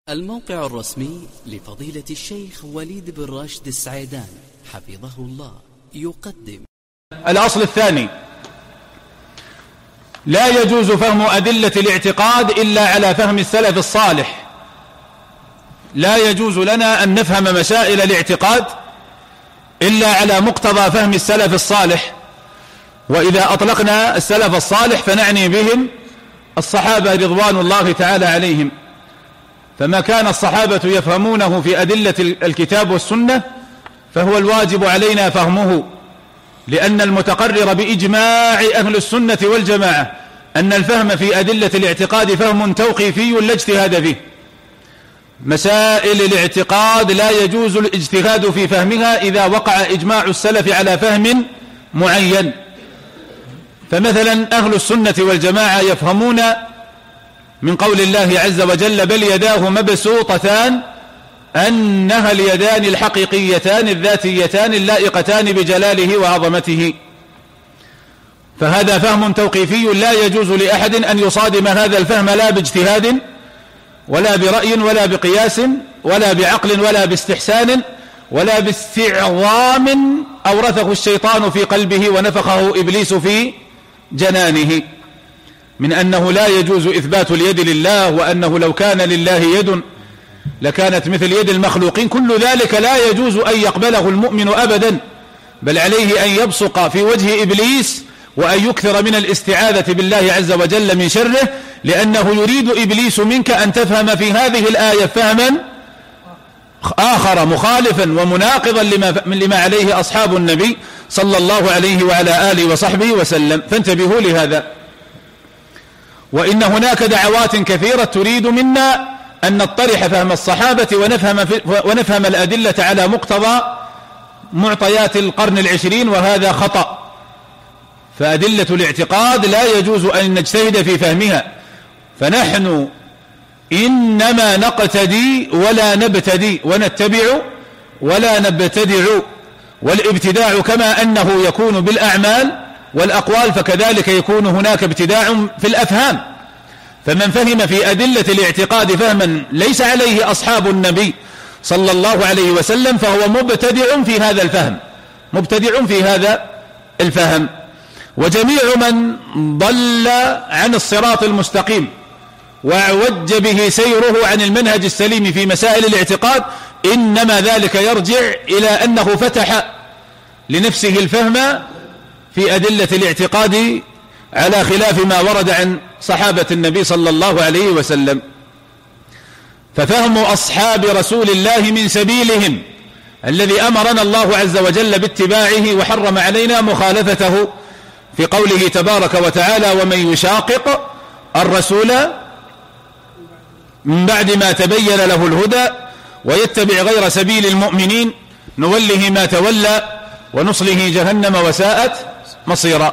الموقع الرسمي لفضيلة الشيخ وليد بن راشد السعيدان حفظه الله يقدم الأصل الثاني: لا يجوز فهم أدلة الاعتقاد إلا على فهم السلف الصالح. لا يجوز لنا أن نفهم مسائل الاعتقاد إلا على مقتضى فهم السلف الصالح. وإذا أطلقنا السلف الصالح فنعني بهم الصحابة رضوان الله تعالى عليهم، فما كان الصحابة يفهمونه في أدلة الكتاب والسنة فهو الواجب علينا فهمه، لأن المتقرر بإجماع أهل السنة والجماعة أن الفهم في أدلة الاعتقاد فهم توقيفي لا اجتهاد فيه. مسائل الاعتقاد لا يجوز الاجتهاد في فهمها إذا وقع إجماع السلف على فهم معين. فمثلا أهل السنة والجماعة يفهمون من قول الله عز وجل: بل يداه مبسوطتان، أنها اليدان الحقيقيتان الذاتيتان اللائقتان بجلاله وعظمته. فهذا فهم توقيفي لا يجوز لأحد أن يصادم هذا الفهم، لا باجتهاد ولا برأي ولا بقياس ولا بعقل ولا باستحسان ولا باستعظام أورثه الشيطان في قلبه ونفخه إبليس في جنانه، من أنه لا يجوز إثبات اليد لله، وأنه لو كان لله يد لكانت مثل يد المخلوقين. كل ذلك لا يجوز أن يقبله المؤمن أبدا، بل عليه أن يبصق في وجه إبليس وأن يكثر من الاستعاذة بالله عز وجل من شره، لأنه يريد إبليس منك أن تفهم في هذه الآية فهما آخر مخالفا ومناقضا لما عليه أصحاب النبي صلى الله عليه وعلى آله وصحبه وسلم. فانتبهوا لهذا. وإن هناك دعوات كثيرة تريد منا أن نطرح فهم الصحابة ونفهم الأدلة على مقتضى معطيات القرن العشرين، وهذا خطأ. فأدلة الاعتقاد لا يجوز أن نجتهد في فهمها، فنحن إنما نقتدي ولا نبتدي، ونتبع ولا نبتدع. والابتداع كما أنه يكون بالأعمال والأقوال فكذلك يكون هناك ابتداع في الأفهام. فمن فهم في أدلة الاعتقاد فهما ليس عليه أصحاب النبي صلى الله عليه وسلم فهو مبتدع في هذا الفهم، مبتدع في هذا الفهم. وجميع من ضل عن الصراط المستقيم وعوج به سيره عن المنهج السليم في مسائل الاعتقاد إنما ذلك يرجع إلى أنه فتح لنفسه الفهم في أدلة الاعتقاد على خلاف ما ورد عن صحابة النبي صلى الله عليه وسلم. ففهم أصحاب رسول الله من سبيلهم الذي أمرنا الله عز وجل باتباعه وحرم علينا مخالفته في قوله تبارك وتعالى: ومن يشاقق الرسول من بعد ما تبين له الهدى ويتبع غير سبيل المؤمنين نوله ما تولى ونصله جهنم وساءت مصيرا.